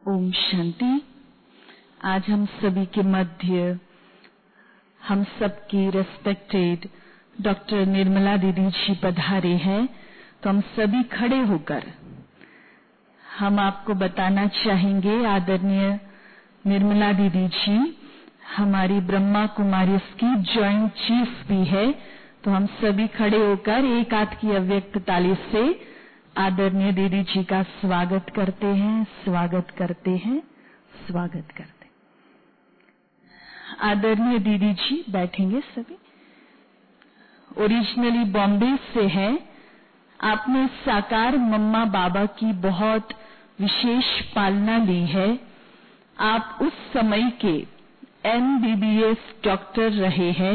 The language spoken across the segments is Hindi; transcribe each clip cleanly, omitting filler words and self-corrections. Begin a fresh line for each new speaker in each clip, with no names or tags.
ओम शांति। आज हम सभी के मध्य हम सबकी रेस्पेक्टेड डॉक्टर निर्मला दीदी जी पधारे हैं, तो हम सभी खड़े होकर हम आपको बताना चाहेंगे। आदरणीय निर्मला दीदी जी हमारी ब्रह्मा कुमारी की जॉइंट चीफ भी है, तो हम सभी खड़े होकर एक हाथ की अव्यक्त ताली से आदरणीय दीदी जी का स्वागत करते हैं, स्वागत करते हैं, स्वागत करते हैं। आदरणीय दीदी जी बैठेंगे सभी। ओरिजिनली बॉम्बे से है। आपने साकार मम्मा बाबा की बहुत विशेष पालना ली है। आप उस समय के MBBS डॉक्टर रहे हैं।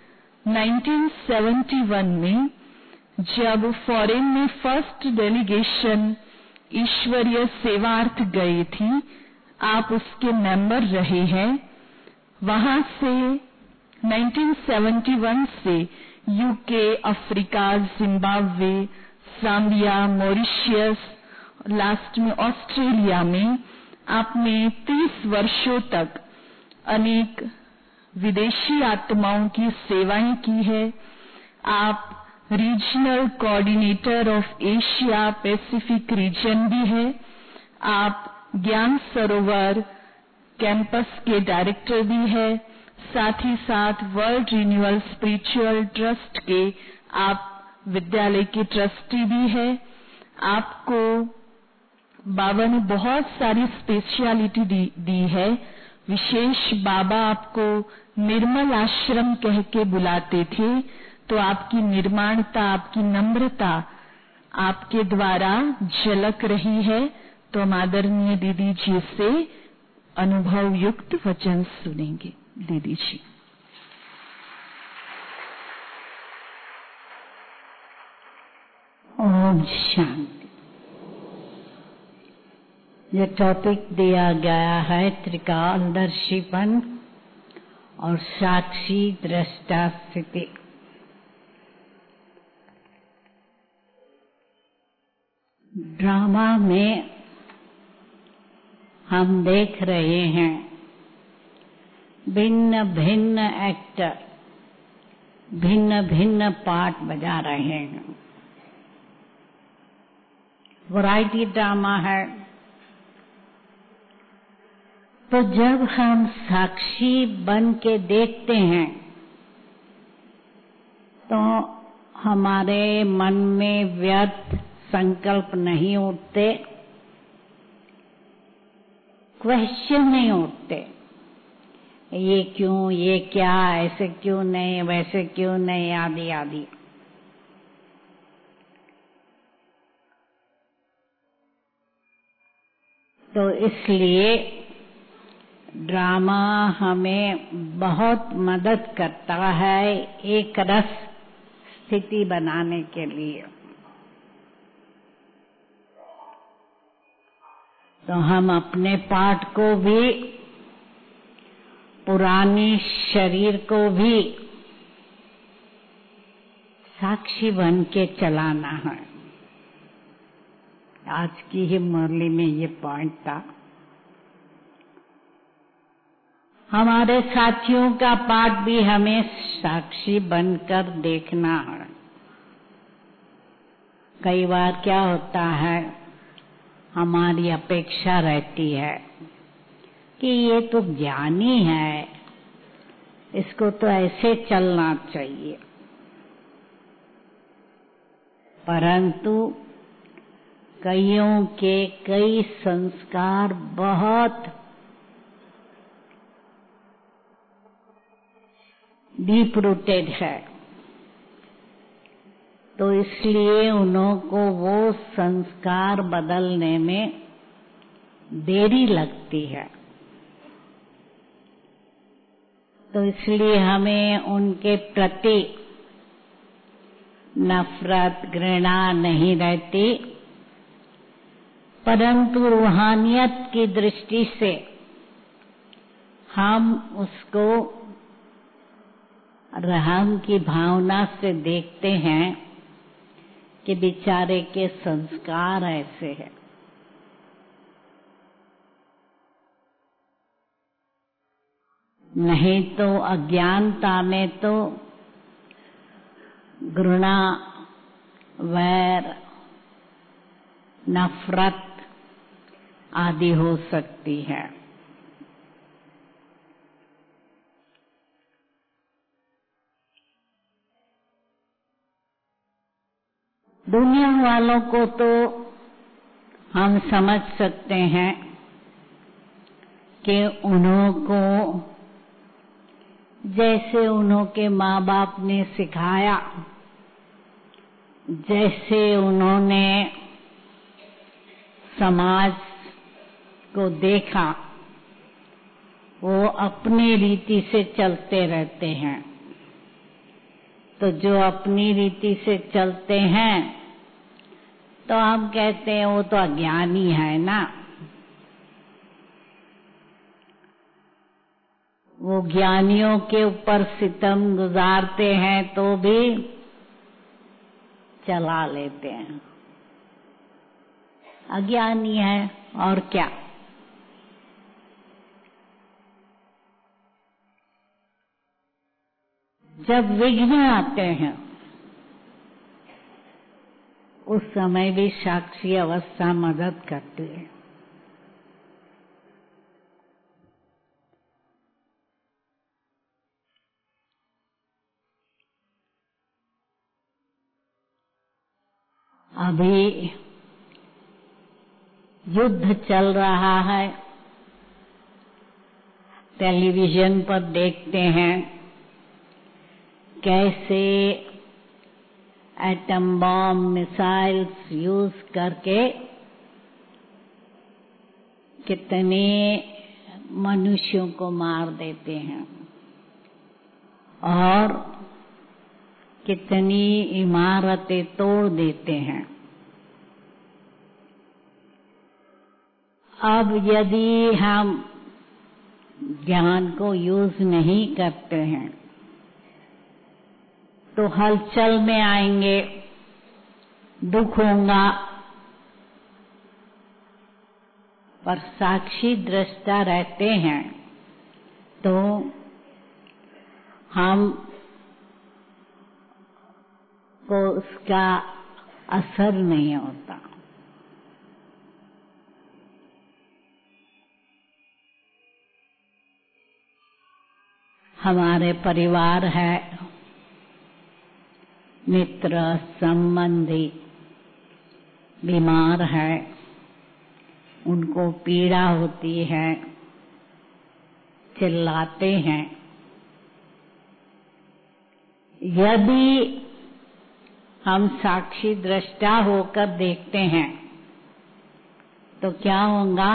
1971 में जब फॉरेन में फर्स्ट डेलीगेशन ईश्वरीय सेवार्थ गई थी, आप उसके मेंबर रहे हैं। वहां से 1971 से UK, Africa, Zimbabwe, Zambia, Mauritius, last में ऑस्ट्रेलिया में आपने 30 वर्षों तक अनेक विदेशी आत्माओं की सेवाएं की है। आप regional coordinator of Asia Pacific region भी है। आप ज्ञान सरोवर कैंपस के डायरेक्टर भी है। साथ ही साथ वर्ल्ड रिन्यूअल स्पिरिचुअल ट्रस्ट के आप विद्यालय के ट्रस्टी भी है। आपको बाबा ने बहुत सारी स्पेशलिटी दी है। विशेष बाबा आपको निर्मल आश्रम कह के बुलाते थे, तो आपकी निर्माणता, आपकी नम्रता आपके द्वारा झलक रही है। तो हम आदरणीय दीदी जी से अनुभव युक्त वचन सुनेंगे। दीदी जी।
ओम शांति। ये टॉपिक दिया गया है त्रिकालदर्शीपन और साक्षी दृष्टा स्थिति। ड्रामा में हम देख रहे हैं भिन्न भिन्न एक्टर भिन्न भिन्न पार्ट बजा रहे हैं। वैरायटी ड्रामा है। तो जब हम साक्षी बन के देखते हैं तो हमारे मन में व्यर्थ संकल्प नहीं उठते, क्वेश्चन नहीं उठते। ये क्यों, ये क्या, ऐसे क्यों नहीं, वैसे क्यों नहीं, आदि आदि। तो इसलिए ड्रामा हमें बहुत मदद करता है एक रस स्थिति बनाने के लिए। तो हम अपने पाठ को भी, पुरानी शरीर को भी साक्षी बन के चलाना है। आज की ही मुरली में ये पॉइंट था। हमारे साथियों का पाठ भी हमें साक्षी बनकर देखना है। कई बार क्या होता है, हमारी अपेक्षा रहती है कि ये तो ज्ञानी है, इसको तो ऐसे चलना चाहिए। परंतु कईयों के कई संस्कार बहुत डीप रूटेड है, तो इसलिए उनको वो संस्कार बदलने में देरी लगती है। तो इसलिए हमें उनके प्रति नफरत, घृणा नहीं रहती, परंतु रूहानियत की दृष्टि से हम उसको रहम की भावना से देखते हैं कि बेचारे के संस्कार ऐसे हैं। नहीं तो अज्ञानता में तो घृणा, वैर, नफरत आदि हो सकती है। दुनिया वालों को तो हम समझ सकते हैं कि उन्होंने जैसे उनके माँ बाप ने सिखाया, जैसे उन्होंने समाज को देखा, वो अपनी रीति से चलते रहते हैं। तो जो अपनी रीति से चलते हैं तो हम कहते हैं वो तो अज्ञानी है ना, वो ज्ञानियों के ऊपर सितम गुजारते हैं तो भी चला लेते हैं, अज्ञानी है और क्या। जब विघ्न आते हैं उस समय भी साक्षी अवस्था मदद करती है। अभी युद्ध चल रहा है, टेलीविजन पर देखते हैं कैसे एटम बॉम्ब, मिसाइल्स यूज करके कितने मनुष्यों को मार देते हैं और कितनी इमारतें तोड़ देते हैं। अब यदि हम ज्ञान को यूज नहीं करते हैं तो हलचल में आएंगे, दुख होगा, पर साक्षी दृष्टा रहते हैं तो हम को उसका असर नहीं होता। हमारे परिवार है, मित्र संबंधी बीमार है, उनको पीड़ा होती है, चिल्लाते हैं। यदि हम साक्षी दृष्टा होकर देखते हैं तो क्या होगा,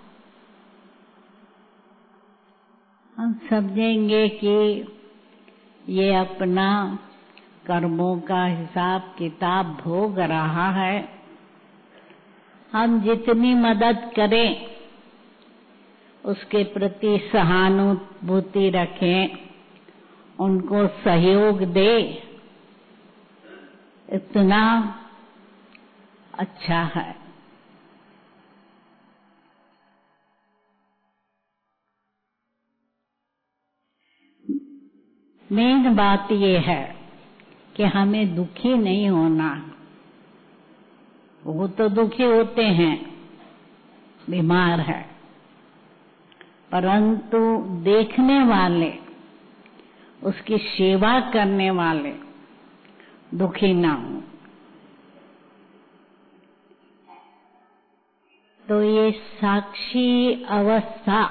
हम समझेंगे कि ये अपना कर्मों का हिसाब किताब भोग रहा है। हम जितनी मदद करें उसके प्रति सहानुभूति रखें, उनको सहयोग दे, इतना अच्छा है। मेन बात ये है कि हमें दुखी नहीं होना। वो तो दुखी होते हैं, बीमार है, परंतु देखने वाले, उसकी सेवा करने वाले दुखी ना हो। तो ये साक्षी अवस्था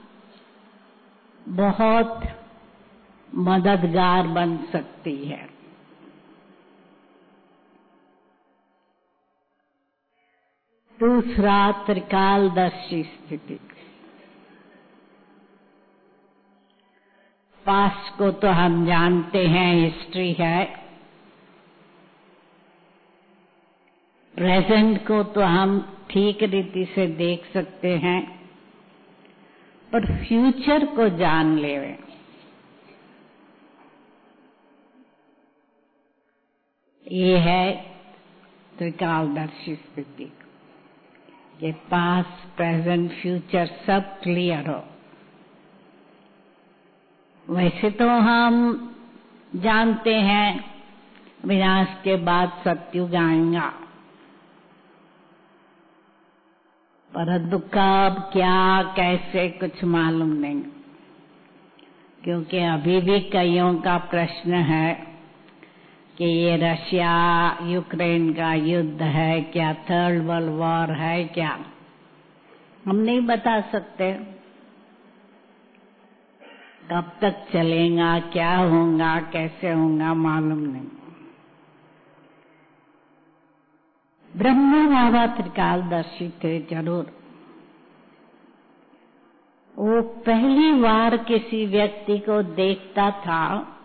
बहुत मददगार बन सकती है। दूसरा, त्रिकालदर्शी स्थिति। पास्ट को तो हम जानते हैं, हिस्ट्री है। प्रेजेंट को तो हम ठीक रीति से देख सकते हैं, पर फ्यूचर को जान लेवे, ये है त्रिकालदर्शी स्थिति, कि पास्ट, प्रेजेंट, फ्यूचर सब क्लियर हो। वैसे तो हम जानते हैं विनाश के बाद सतयुग आएगा, परंतु कब क्या कैसे कुछ मालूम नहीं, क्योंकि अभी भी कईयों का प्रश्न है कि ये रशिया यूक्रेन का युद्ध है क्या, थर्ड वर्ल्ड वॉर है क्या, हम नहीं बता सकते कब तक चलेगा, क्या होगा, कैसे होगा, मालूम नहीं। ब्रह्मा बाबा त्रिकालदर्शी थे जरूर। वो पहली बार किसी व्यक्ति को देखता था,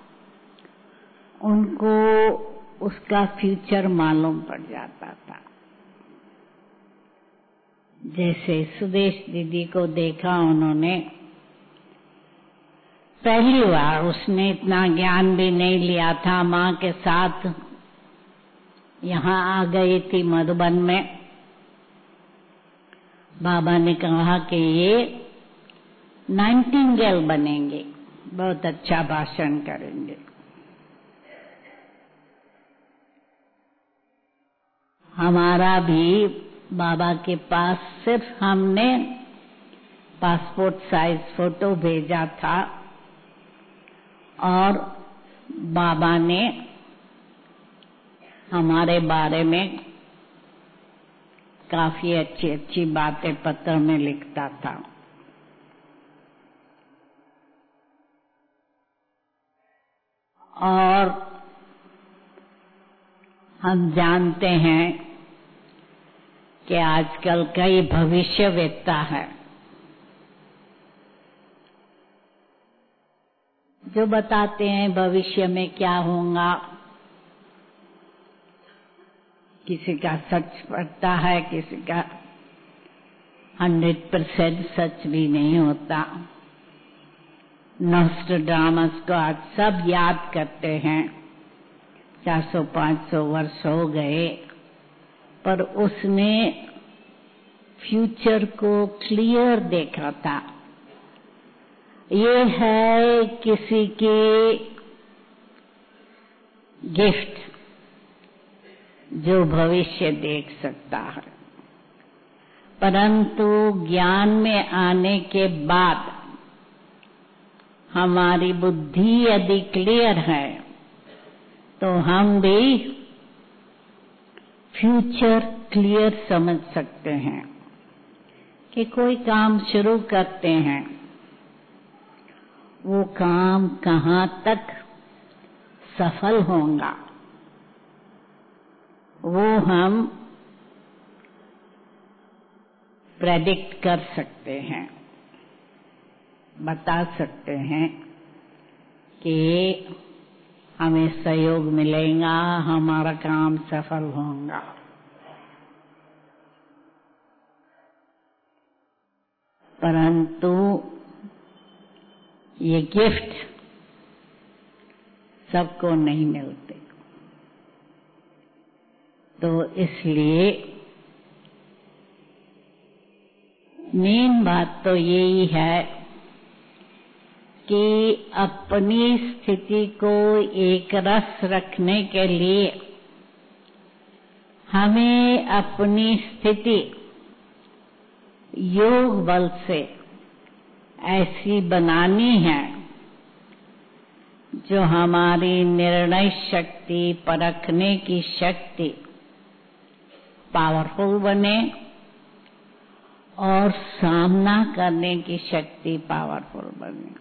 उनको उसका फ्यूचर मालूम पड़ जाता था। जैसे सुदेश दीदी को देखा उन्होंने पहली बार, उसने इतना ज्ञान भी नहीं लिया था, माँ के साथ यहाँ आ गई थी मधुबन में। बाबा ने कहा कि ये नाइटिंगेल बनेंगे, बहुत अच्छा भाषण करेंगे। हमारा भी बाबा के पास सिर्फ हमने पासपोर्ट साइज फोटो भेजा था और बाबा ने हमारे बारे में काफी अच्छी अच्छी बातें पत्र में लिखता था। और हम जानते हैं कि आजकल कई भविष्यवेत्ता है जो बताते हैं भविष्य में क्या होगा। किसी का सच पड़ता है, किसी का 100% सच भी नहीं होता। नोस्ट्राडामस को आज सब याद करते हैं, 400-500 वर्ष हो गए, पर उसने फ्यूचर को क्लियर देखा था। ये है किसी के गिफ्ट जो भविष्य देख सकता है, परंतु ज्ञान में आने के बाद हमारी बुद्धि यदि क्लियर है तो हम भी फ्यूचर क्लियर समझ सकते हैं कि कोई काम शुरू करते हैं, वो काम कहाँ तक सफल होगा वो हम प्रेडिक्ट कर सकते हैं, बता सकते हैं कि हमें सहयोग मिलेगा, हमारा काम सफल होगा। परंतु ये गिफ्ट सबको नहीं मिलते, तो इसलिए मेन बात तो यही है कि अपनी स्थिति को एक रस रखने के लिए हमें अपनी स्थिति योग बल से ऐसी बनानी है जो हमारी निर्णय शक्ति, परखने की शक्ति पावरफुल बने और सामना करने की शक्ति पावरफुल बने।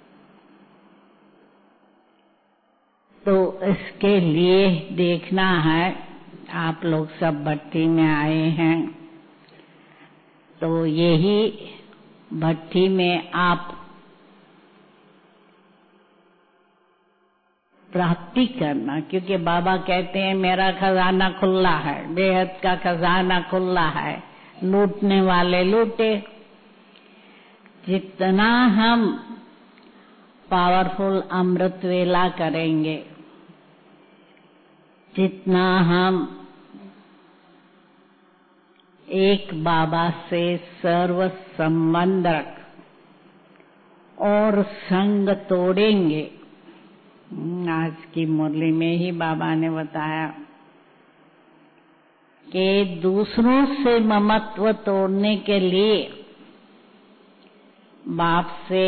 तो इसके लिए देखना है, आप लोग सब भट्टी में आए हैं, तो यही भट्टी में आप प्राप्ति करना, क्योंकि बाबा कहते हैं मेरा खजाना खुला है, बेहद का खजाना खुला है, लूटने वाले लूटे। जितना हम पावरफुल अमृत वेला करेंगे, जितना हम एक बाबा से सर्व संबंध रख और संग तोड़ेंगे। आज की मुरली में ही बाबा ने बताया कि दूसरों से ममत्व तोड़ने के लिए बाप से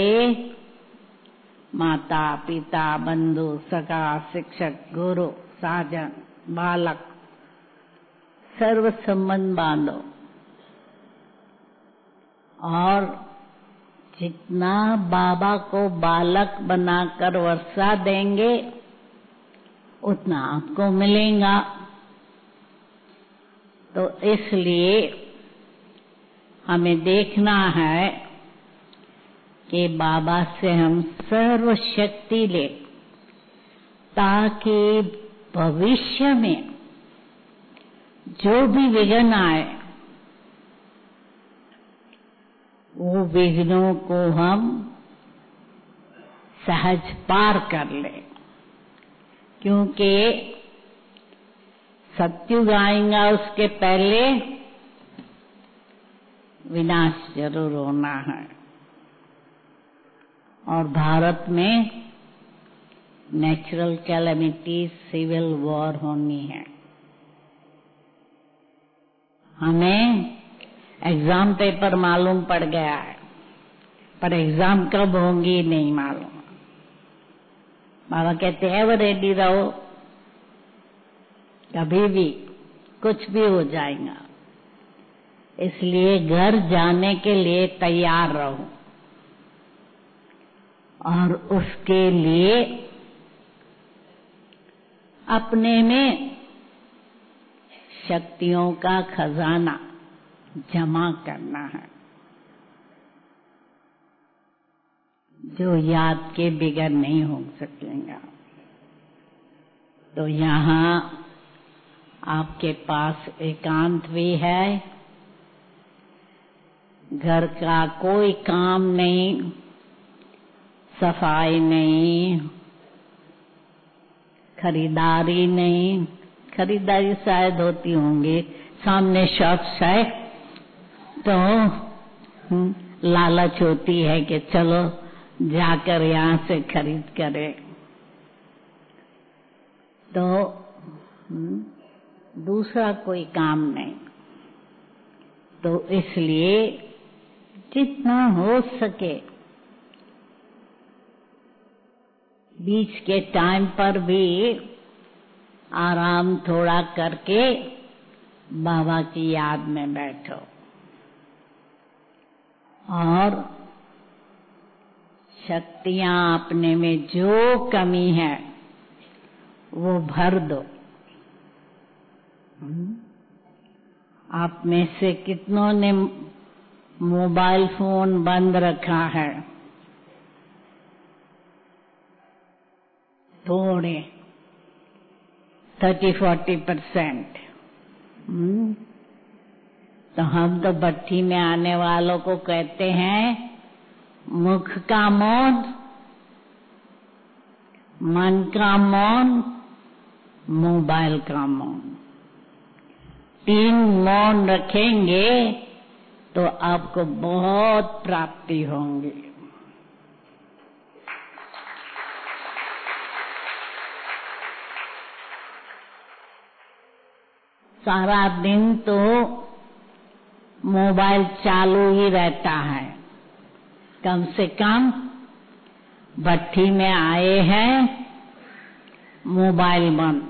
माता पिता बंधु सखा शिक्षक गुरु साजन बालक सर्व संबंध बांधो और जितना बाबा को बालक बनाकर वर्षा देंगे उतना आपको मिलेगा। तो इसलिए हमें देखना है कि बाबा से हम सर्व शक्ति ले, ताकि भविष्य में जो भी विघ्न आए वो विघ्नों को हम सहज पार कर ले। क्योंकि सत्युग आएगा उसके पहले विनाश जरूर होना है। और भारत में नेचुरल कैलेमिटी सिविल वॉर होनी है। हमें एग्जाम पेपर मालूम पड़ गया है, पर एग्जाम कब होंगी नहीं मालूम। बाबा कहते हैं वो रेडी रहो, कभी भी कुछ भी हो जाएगा, इसलिए घर जाने के लिए तैयार रहो। और उसके लिए अपने में शक्तियों का खजाना जमा करना है, जो याद के बिगड़ नहीं हो सकेगा। तो यहाँ आपके पास एकांत भी है, घर का कोई काम नहीं, सफाई नहीं, खरीदारी नहीं। खरीदारी शायद होती होंगी, सामने शॉप्स है तो लालच होती है कि चलो जाकर यहाँ से खरीद करें। तो दूसरा कोई काम नहीं। तो इसलिए जितना हो सके बीच के टाइम पर भी आराम थोड़ा करके बाबा की याद में बैठो और शक्तियां अपने में जो कमी है वो भर दो। आप में से कितनों ने मोबाइल फोन बंद रखा है? थोड़े 30-40%। तो हम तो भट्टी में आने वालों को कहते हैं मुख का मौन, मन का मौन, मोबाइल का मौन। 3 मौन रखेंगे तो आपको बहुत प्राप्ति होंगी। सारा दिन तो मोबाइल चालू ही रहता है। कम से कम भट्टी में आए हैं मोबाइल बंद।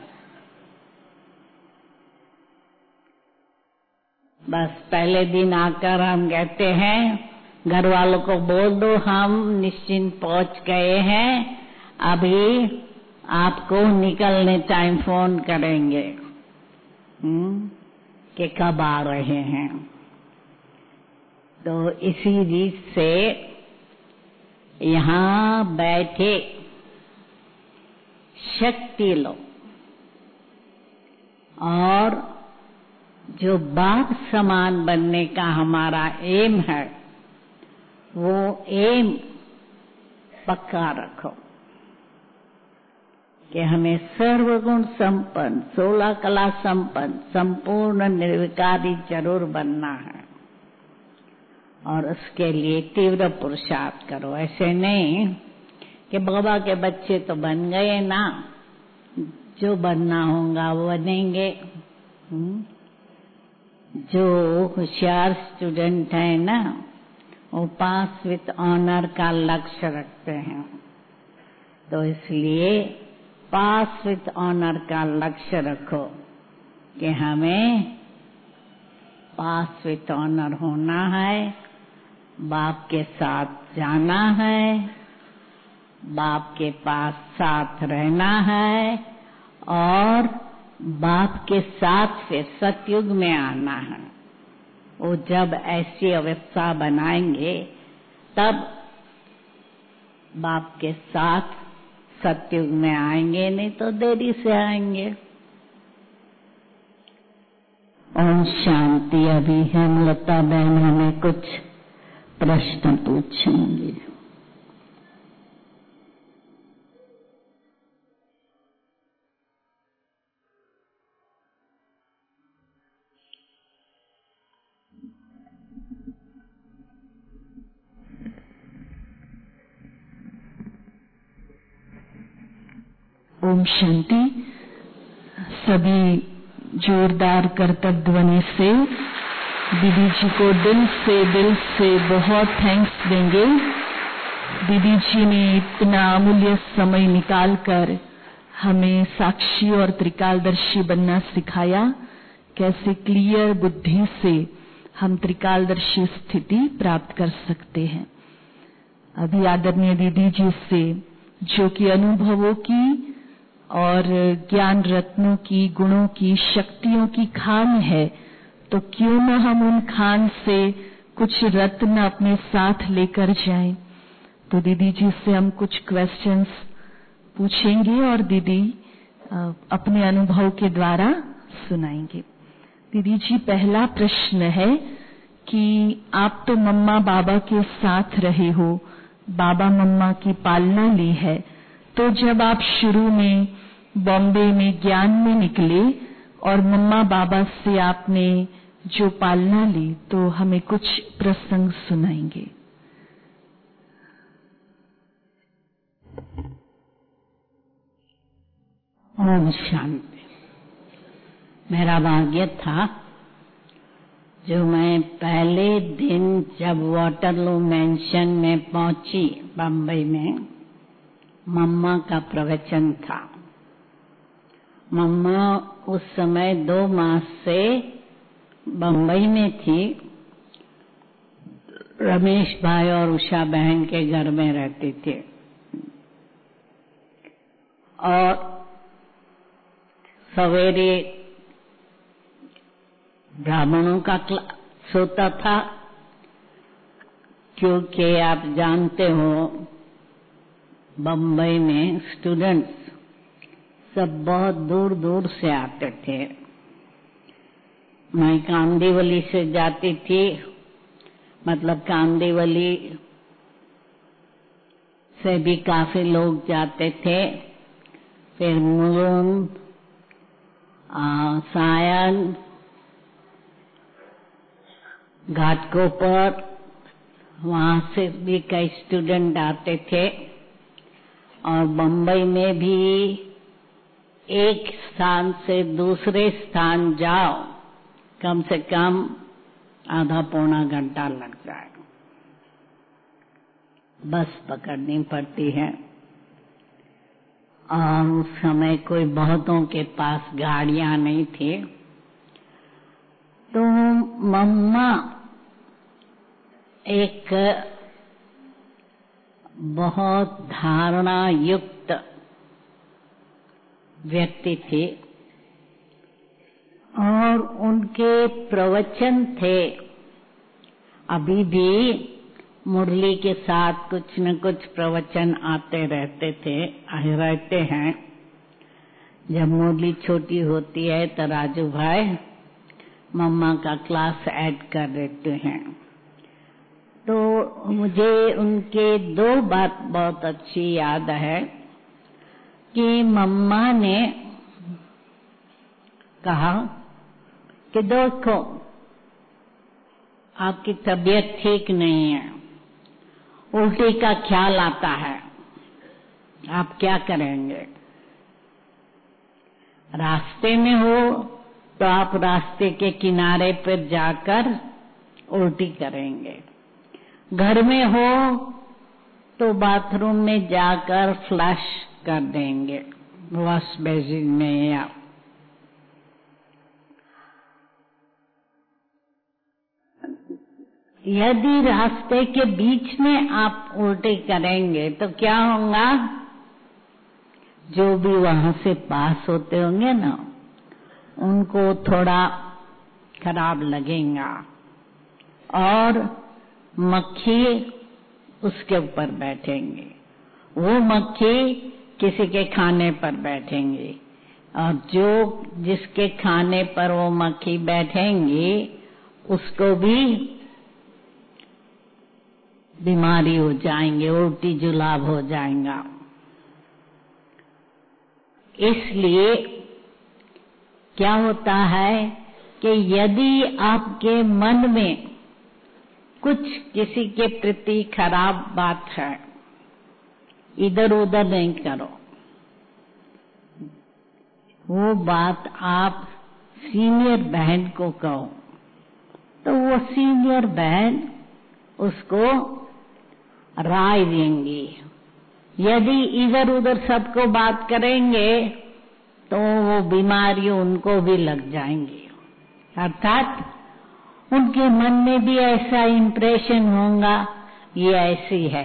बस पहले दिन आकर हम कहते हैं घर वालों को बोल दो हम निश्चिंत पहुंच गए हैं, अभी आपको निकलने टाइम फोन करेंगे कि कब आ रहे हैं। तो इसी रीत से यहाँ बैठे शक्ति लो और जो बाप समान बनने का हमारा एम है वो एम पक्का रखो कि हमें सर्वगुण संपन्न 16 कला संपन्न संपूर्ण निर्विकारी जरूर बनना है। और उसके लिए तीव्र पुरुषार्थ करो। ऐसे नहीं कि बाबा के बच्चे तो बन गए ना, जो बनना होगा वो बनेंगे। जो होशियार स्टूडेंट है ना, वो पास विथ ऑनर का लक्ष्य रखते हैं। तो इसलिए पास विथ ऑनर का लक्ष्य रखो कि हमें पास विथ ऑनर होना है, बाप के साथ जाना है, बाप के पास साथ रहना है और बाप के साथ फिर सतयुग में आना है। वो जब ऐसी अवस्था बनाएंगे तब बाप के साथ सतयुग में आएंगे, नहीं तो देरी से आएंगे। ओम शांति। अभी हेमलता बहन हमें कुछ प्रश्न पूछेंगे।
ओम शांति। सभी जोरदार करतब ध्वनि से दीदी जी को दिल से बहुत थैंक्स देंगे। दीदी जी ने इतना अमूल्य समय निकालकर हमें साक्षी और त्रिकालदर्शी बनना सिखाया। कैसे क्लियर बुद्धि से हम त्रिकालदर्शी स्थिति प्राप्त कर सकते हैं। अभी आदरणीय दीदी जी से, जो कि अनुभवों की और ज्ञान रत्नों की, गुणों की, शक्तियों की खान है, तो क्यों न हम उन खान से कुछ रत्न अपने साथ लेकर जाएं। तो दीदी जी से हम कुछ क्वेश्चंस पूछेंगे और दीदी अपने अनुभव के द्वारा सुनाएंगे। दीदी जी, पहला प्रश्न है कि आप तो मम्मा बाबा के साथ रहे हो, बाबा मम्मा की पालना ली है, तो जब आप शुरू में बॉम्बे में ज्ञान में निकले और मम्मा बाबा से आपने जो पालना ली, तो हमें कुछ प्रसंग सुनाएंगे।
ओम शांति। मेरा भाग्य था जो मैं पहले दिन जब वाटरलू मेंशन में पहुंची बम्बई में, मम्मा का प्रवचन था। मम्मा उस समय 2 मास से बम्बई में थी, रमेश भाई और उषा बहन के घर में रहती थी। और सवेरे ब्राह्मणों का क्लास होता था, क्योंकि आप जानते हो बम्बई में स्टूडेंट्स सब बहुत दूर दूर से आते थे। मैं कांदीवली से जाती थी, मतलब कांदीवली से भी काफी लोग जाते थे। फिर मुलुंड, सायन, घाटकोपर, वहां से भी कई स्टूडेंट आते थे। और बम्बई में भी एक स्थान से दूसरे स्थान जाओ, कम से कम आधा पौना घंटा लग जाए। बस पकड़नी पड़ती है। और उस समय कोई बहुतों के पास गाड़ियां नहीं थी। तो मम्मा एक बहुत धारणा युक्त व्यक्ति थे और उनके प्रवचन थे, अभी भी मुरली के साथ कुछ न कुछ प्रवचन आते रहते हैं। जब मुरली छोटी होती है तो राजू भाई मम्मा का क्लास ऐड कर देते हैं। तो मुझे उनके 2 बात बहुत अच्छी याद है कि मम्मा ने कहा कि देखो, आपकी तबीयत ठीक नहीं है, उल्टी का ख्याल आता है, आप क्या करेंगे? रास्ते में हो तो आप रास्ते के किनारे पर जाकर उल्टी करेंगे, घर में हो तो बाथरूम में जाकर फ्लश कर देंगे वॉश बेसिन में। या यदि रास्ते के बीच में आप उल्टी करेंगे तो क्या होगा? जो भी वहां से पास होते होंगे ना, उनको थोड़ा खराब लगेगा और मक्खी उसके ऊपर बैठेंगे, वो मक्खी किसी के खाने पर बैठेंगे, और जो जिसके खाने पर वो मक्खी बैठेंगे उसको भी बीमारी हो जाएंगे, उल्टी जुलाब हो जाएगा। इसलिए क्या होता है कि यदि आपके मन में कुछ किसी के प्रति खराब बात है, इधर उधर नहीं करो, वो बात आप सीनियर बहन को कहो तो वो सीनियर बहन उसको राय देंगी। यदि इधर उधर सबको बात करेंगे तो वो बीमारी उनको भी लग जाएंगी, अर्थात उनके मन में भी ऐसा इम्प्रेशन होगा ये ऐसी है।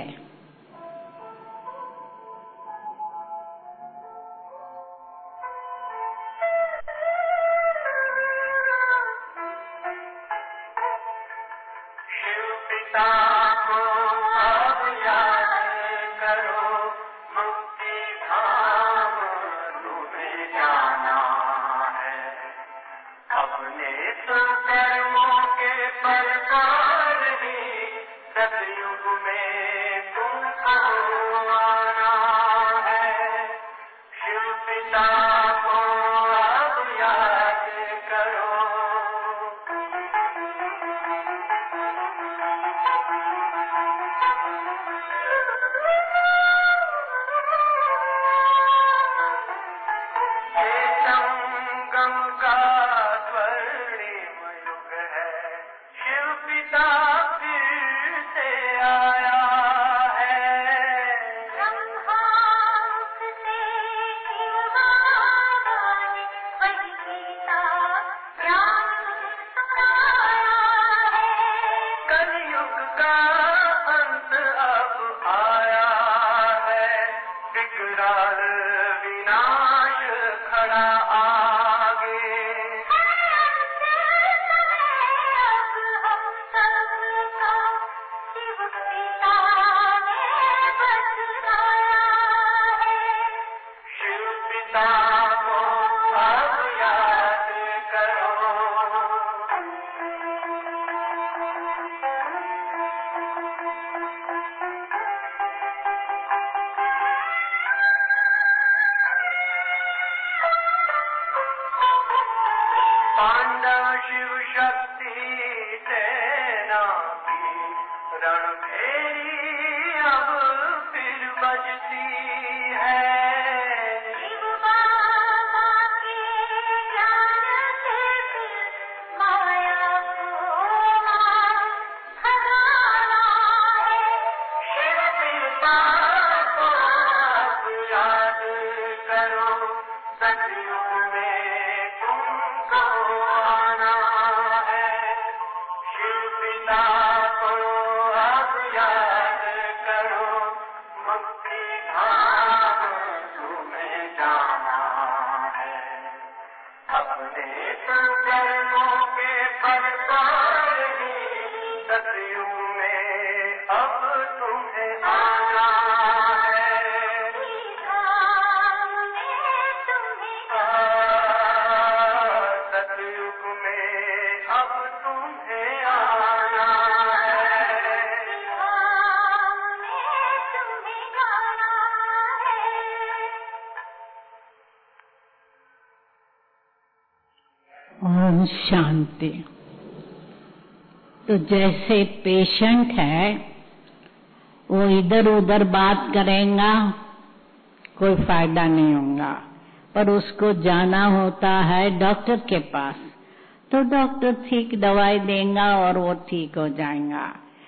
शांति। तो जैसे पेशेंट है वो इधर उधर बात करेगा, कोई फायदा नहीं होगा, पर उसको जाना होता है डॉक्टर के पास, तो डॉक्टर ठीक दवाई देगा और वो ठीक हो जाएगा।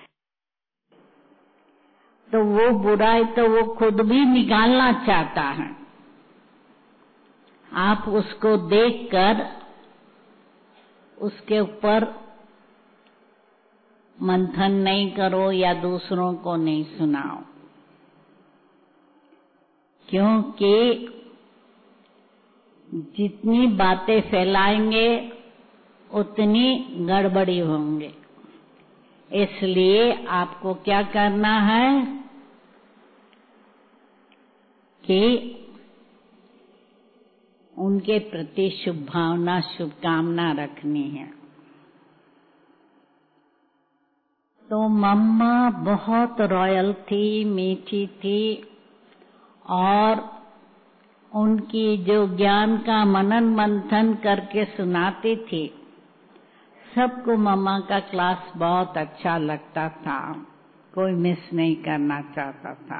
तो वो बुराई तो वो खुद भी निकालना चाहता है। आप उसको देखकर उसके ऊपर मंथन नहीं करो या दूसरों को नहीं सुनाओ, क्योंकि जितनी बातें फैलाएंगे उतनी गड़बड़ी होंगे। इसलिए आपको क्या करना है कि उनके प्रति शुभ भावना, शुभकामना रखनी है। तो मम्मा बहुत रॉयल थी, मीठी थी, और उनकी जो ज्ञान का मनन मंथन करके सुनाती थी, सबको मम्मा का क्लास बहुत अच्छा लगता था, कोई मिस नहीं करना चाहता था।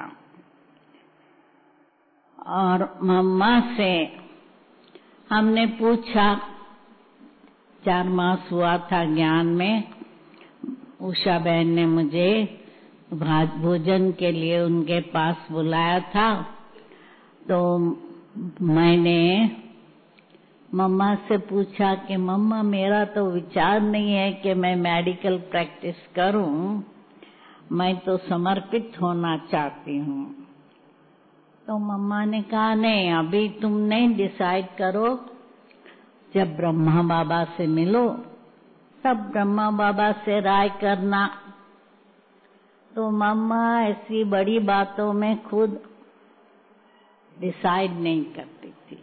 और मम्मा से हमने पूछा, 4 मास हुआ था ज्ञान में, उषा बहन ने मुझे भोजन के लिए उनके पास बुलाया था, तो मैंने मम्मा से पूछा कि मम्मा मेरा तो विचार नहीं है कि मैं मेडिकल प्रैक्टिस करूं, मैं तो समर्पित होना चाहती हूँ। तो मम्मा ने कहा नहीं, अभी तुम नहीं डिसाइड करो, जब ब्रह्मा बाबा से मिलो तब ब्रह्मा बाबा से राय करना। तो मम्मा ऐसी बड़ी बातों में खुद डिसाइड नहीं करती थी।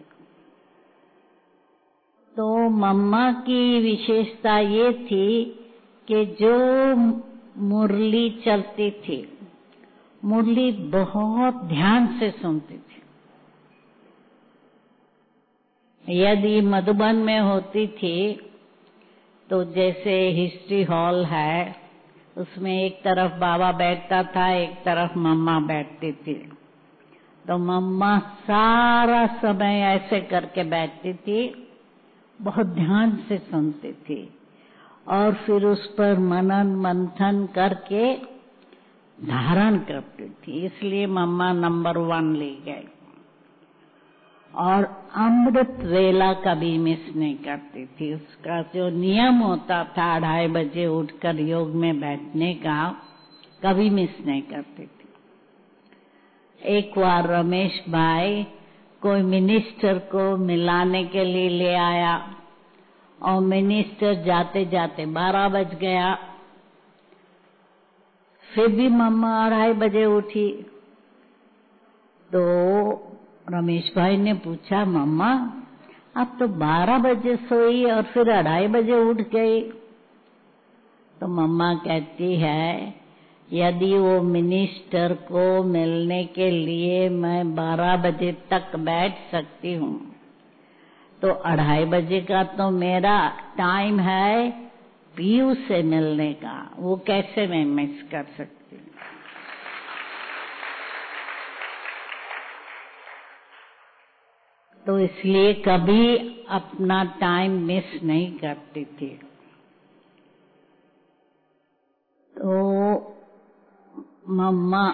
तो मम्मा की विशेषता ये थी कि जो मुरली चलती थी, मुरली बहुत ध्यान से सुनती थी। यदि मधुबन में होती थी तो जैसे हिस्ट्री हॉल है, उसमें एक तरफ बाबा बैठता था, एक तरफ मम्मा बैठती थी। तो मम्मा सारा समय ऐसे करके बैठती थी, बहुत ध्यान से सुनती थी और फिर उस पर मनन मंथन करके धारण करती थी। इसलिए मम्मा नंबर 1 ले गए। और अमृत वेला कभी मिस नहीं करती थी। उसका जो नियम होता था 2:30 बजे उठकर योग में बैठने का, कभी मिस नहीं करती थी। एक बार रमेश भाई कोई मिनिस्टर को मिलाने के लिए ले आया और मिनिस्टर जाते जाते 12 बज गया। फिर भी मम्मा 2:30 बजे उठी। तो रमेश भाई ने पूछा, मम्मा अब तो 12 बजे सोई और फिर 2:30 बजे उठ गई। तो मम्मा कहती है, यदि वो मिनिस्टर को मिलने के लिए मैं 12 बजे तक बैठ सकती हूँ, तो 2:30 बजे का तो मेरा टाइम है पीयू से मिलने का, वो कैसे मैं मिस कर सकती हूँ। तो इसलिए कभी अपना टाइम मिस नहीं करती थी। तो मम्मा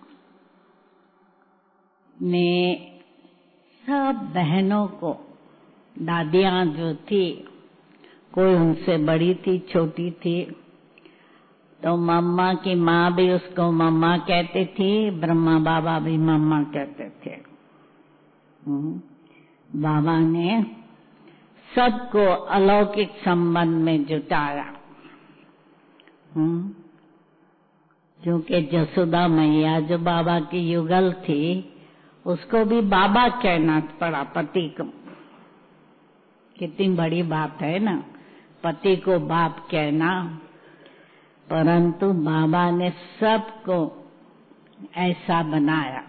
ने सब बहनों को, दादियां जो थी, कोई उनसे बड़ी थी, छोटी थी, तो मम्मा की माँ भी उसको मम्मा कहती थी, ब्रह्मा बाबा भी मम्मा कहते थे। बाबा ने सबको अलौकिक संबंध में जुटाया। क्योंकि जसोदा मैया जो बाबा की युगल थी, उसको भी बाबा कहना पड़ा पति को। कितनी बड़ी बात है ना, पति को बाप कहना। परंतु बाबा ने सबको ऐसा बनाया।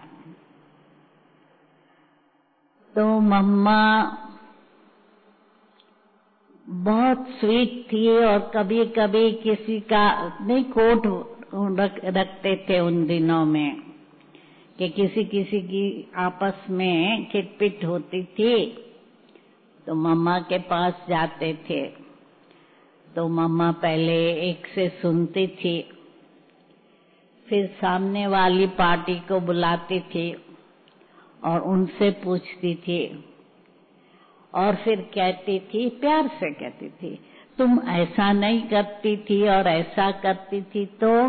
तो मम्मा बहुत स्वीट थी और कभी कभी किसी का नहीं कोट रखते थे उन दिनों में कि किसी किसी की आपस में खिटपिट होती थी तो मम्मा के पास जाते थे। तो मम्मा पहले एक से सुनती थी, फिर सामने वाली पार्टी को बुलाती थी और उनसे पूछती थी और फिर कहती थी, प्यार से कहती थी, तुम ऐसा नहीं करती थी और ऐसा करती थी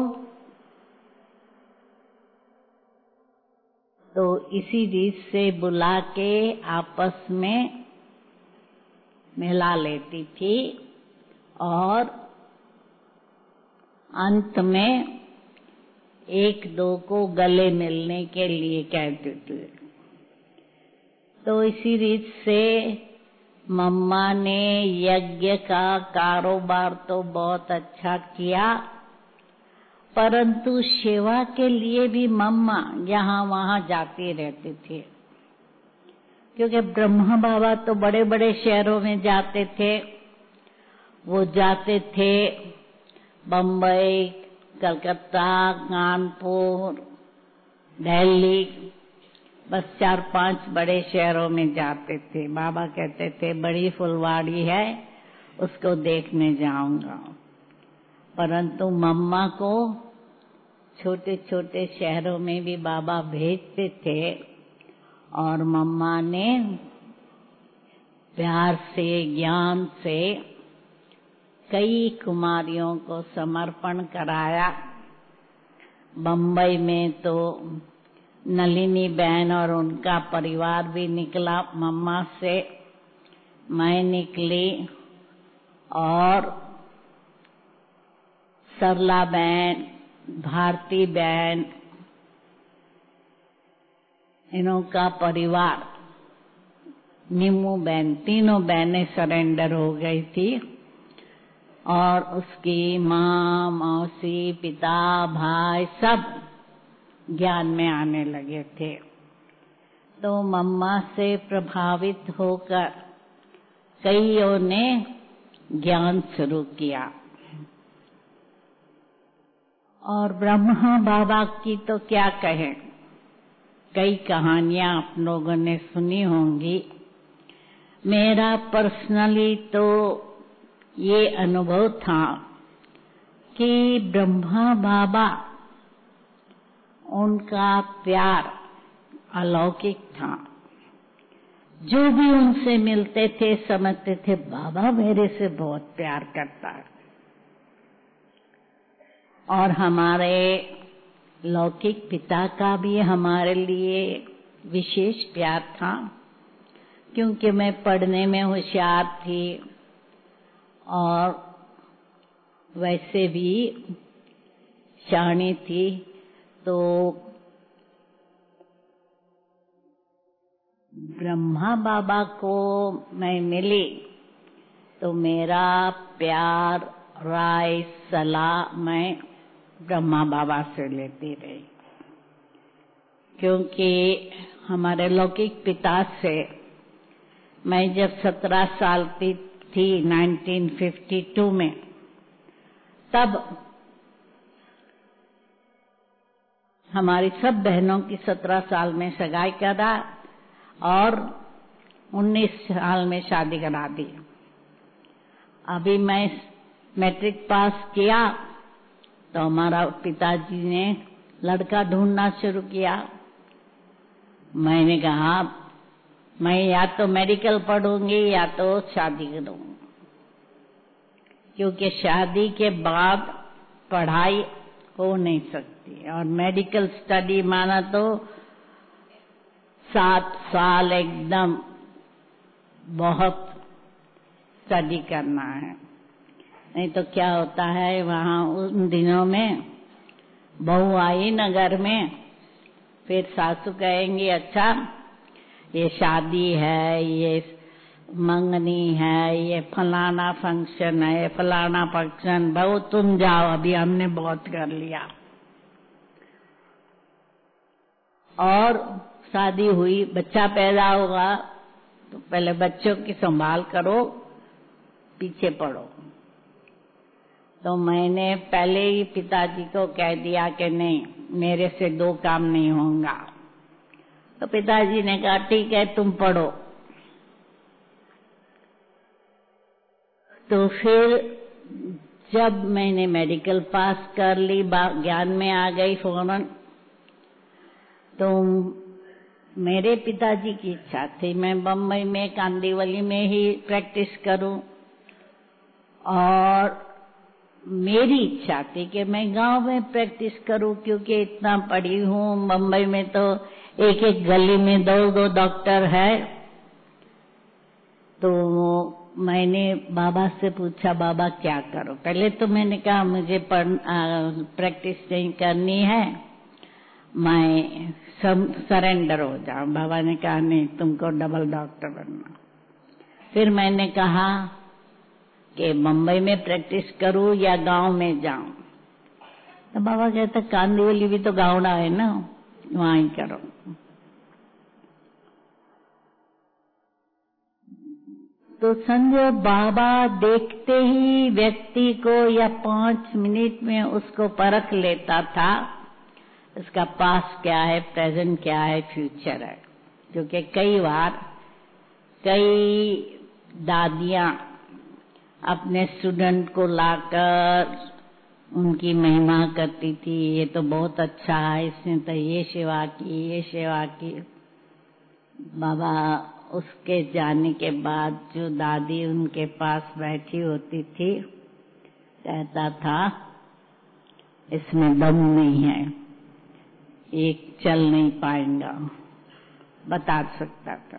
तो इसी रीत से बुला के आपस में मिला लेती थी और अंत में एक दो को गले मिलने के लिए कहती थी। तो इसी रीत से मम्मा ने यज्ञ का कारोबार तो बहुत अच्छा किया, परंतु सेवा के लिए भी मम्मा यहाँ वहाँ जाती रहती थी, क्योंकि ब्रह्मा बाबा तो बड़े बड़े शहरों में जाते थे। वो जाते थे बम्बई, कलकत्ता, कानपुर, दिल्ली, बस 4-5 बड़े शहरों में जाते थे। बाबा कहते थे बड़ी फुलवाड़ी है, उसको देखने जाऊंगा। परंतु मम्मा को छोटे छोटे शहरों में भी बाबा भेजते थे और मम्मा ने प्यार से, ज्ञान से कई कुमारियों को समर्पण कराया। बम्बई में तो नलिनी बहन और उनका परिवार भी निकला, मम्मा से मैं निकली और सरला बहन, भारती बहन, इनों का परिवार, नीमू बहन, तीनों बहनें सरेंडर हो गई थी और उसकी माँ, मौसी, पिता, भाई सब ज्ञान में आने लगे थे। तो मम्मा से प्रभावित होकर कईयों ने ज्ञान शुरू किया और ब्रह्मा बाबा की तो क्या कहें, कई कहानियां आप लोगों ने सुनी होंगी। मेरा पर्सनली तो ये अनुभव था कि ब्रह्मा बाबा, उनका प्यार अलौकिक था। जो भी उनसे मिलते थे समझते थे बाबा मेरे से बहुत प्यार करता है। और हमारे लौकिक पिता का भी हमारे लिए विशेष प्यार था, क्योंकि मैं पढ़ने में होशियार थी और वैसे भी शानी थी। तो ब्रह्मा बाबा को मैं मिली तो मेरा प्यार, राय, सलाह मैं ब्रह्मा बाबा से लेती रही, क्योंकि हमारे लौकिक पिता से मैं जब 17 साल की थी 1952 में, तब हमारी सब बहनों की 17 साल में सगाई करा और 19 साल में शादी करा दी। अभी मैं मैट्रिक पास किया तो हमारा पिताजी ने लड़का ढूंढना शुरू किया। मैंने कहा मैं या तो मेडिकल पढ़ूंगी या तो शादी करूंगी, क्योंकि शादी के बाद पढ़ाई हो नहीं सकती और मेडिकल स्टडी माना तो 7 साल एकदम बहुत स्टडी करना है। नहीं तो क्या होता है, वहाँ उन दिनों में बहू आई न घर में, फिर सासू कहेंगी अच्छा ये शादी है, ये मंगनी है, ये फलाना फंक्शन है, फलाना फंक्शन, बहू तुम जाओ अभी हमने बहुत कर लिया। और शादी हुई, बच्चा पैदा होगा तो पहले बच्चों की संभाल करो, पीछे पड़ो। तो मैंने पहले ही पिताजी को कह दिया कि नहीं, मेरे से 2 काम नहीं होगा। तो पिताजी ने कहा ठीक है तुम पढ़ो। तो फिर जब मैंने मेडिकल पास कर ली, ज्ञान में आ गई फौरन, तो मेरे पिताजी की इच्छा थी मैं बम्बई में कांदीवली में ही प्रैक्टिस करूं, और मेरी इच्छा थी कि मैं गांव में प्रैक्टिस करूं, क्योंकि इतना पढ़ी हूं। बम्बई में तो एक एक गली में 2-2 डॉक्टर है। तो मैंने बाबा से पूछा बाबा क्या करो। पहले तो मैंने कहा मुझे प्रैक्टिस नहीं करनी है, मैं सरेंडर हो जाऊं। बाबा ने कहा नहीं, तुमको डबल डॉक्टर बनना। फिर मैंने कहा कि मुंबई में प्रैक्टिस करूं या गांव में जाऊं। तो बाबा कहते कांदिवली भी तो गाँव है ना, वहां ही करो। तो समझो बाबा देखते ही व्यक्ति को या 5 मिनट में उसको परख लेता था, उसका पास्ट क्या है, प्रेजेंट क्या है, फ्यूचर है। क्योंकि कई बार कई दादियां अपने स्टूडेंट को लाकर उनकी महिमा करती थी, ये तो बहुत अच्छा है, इसने तो ये सेवा की, ये सेवा की। बाबा उसके जाने के बाद जो दादी उनके पास बैठी होती थी, कहता था इसमें दम नहीं है, एक चल नहीं पाएगा, बता सकता था।